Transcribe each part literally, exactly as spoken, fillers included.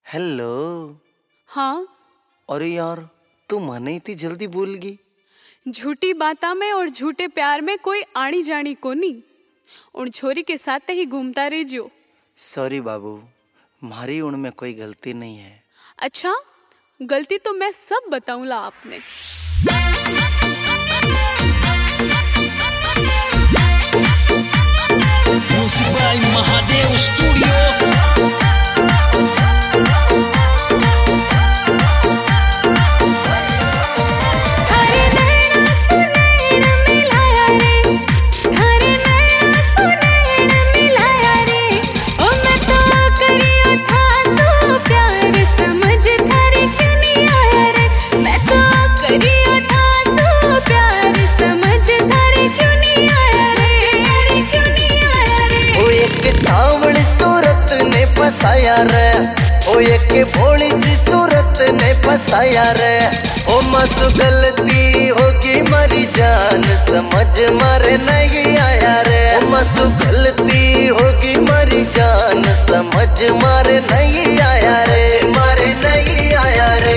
Hello. हाँ। अरे यार तू मने इतनी जल्दी भूल गई। झूठी बाता में और झूठे प्यार में कोई आनी जानी कोनी। उन छोरी के साथ ही घूमता रह जो। सॉरी बाबू, मारी उनमें कोई गलती नहीं है। अच्छा, गलती तो मैं सब बताऊंला आपने। Music by Mahadev studio. रे ओ एक भोली सी सूरत ने फसाया रे। ओ मत गलती होगी मरी जान समझ मारे नहीं आया रे। ओ मत गलती होगी मरी जान समझ मारे नहीं आया रे, मारे नहीं आया रे।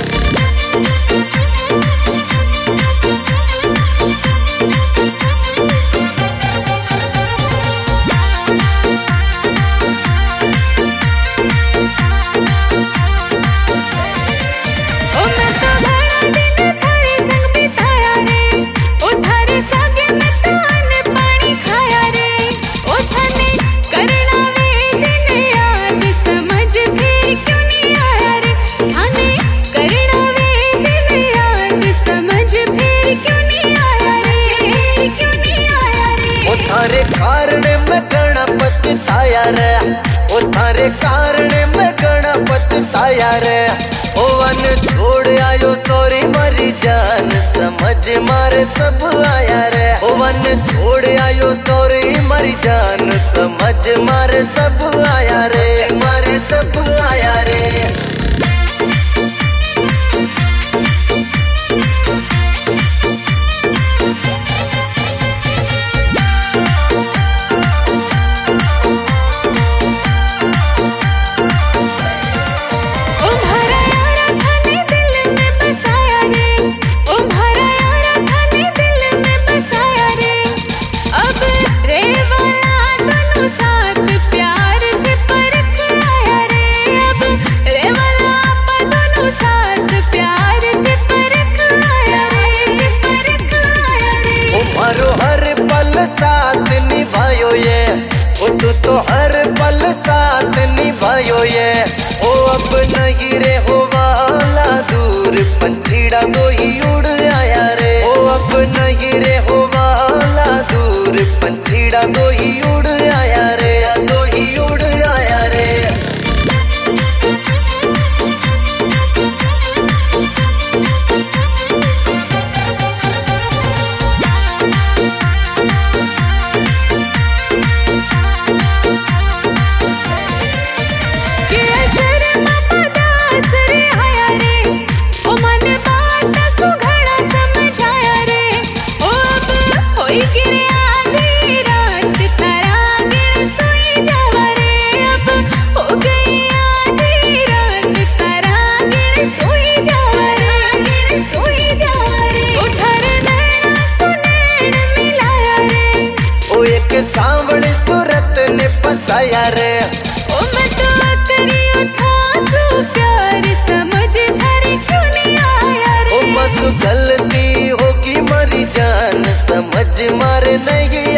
थारे कारण में गणा पछताया रे। ओ थारे कारण में गणा पछताया रे। ओ वन छोड़ आयो सॉरी मरी जान समझ मारे सब आया रे। ओ वन छोड़ आयो सॉरी मरी जान समझ मारे सब आया रे, मारे सब आया रे। साथ निभायो ये ओ तू तो हर पल साथ निभायो ये। ओ अब नहीं रे हो वाला दूर पंछीड़ा दो ही उड़ आया रे। ओ अब नहीं रे हो वाला दूर पंछीड़ा दो ही उड़ आया रे, दो ही उड़ आया रे। सांवली सूरत ने फसाया रे। ओ मैं तो करियो था सो प्यार समझ थारे क्यों नहीं आया रे। ओ मत गलती होगी मरी जान समझ मारे नहीं